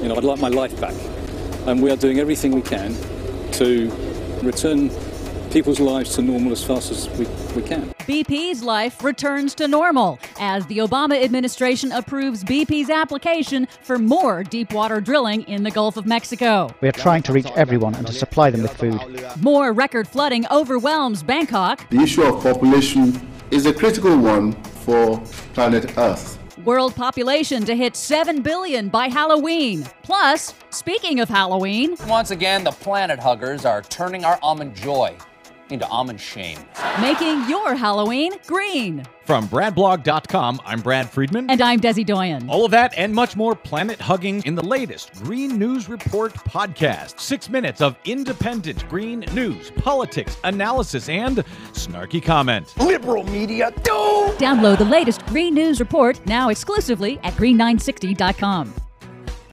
I'd like my life back. And we are doing everything we can to return people's lives to normal as fast as we can. BP's life returns to normal as the Obama administration approves BP's application for more deep-water drilling in the Gulf of Mexico. We are trying to reach everyone and to supply them with food. More record flooding overwhelms Bangkok. The issue of population is a critical one for planet Earth. World population to hit 7 billion by Halloween. Plus, speaking of Halloween, once again, the planet huggers are turning our almond joy into almond shame. Making your Halloween green. From BradBlog.com, I'm Brad Friedman. And I'm Desi Doyen. All of that and much more planet hugging in the latest Green News Report podcast. 6 minutes of independent green news, politics, analysis, and snarky comment. Liberal media, Download the latest Green News Report now exclusively at green960.com.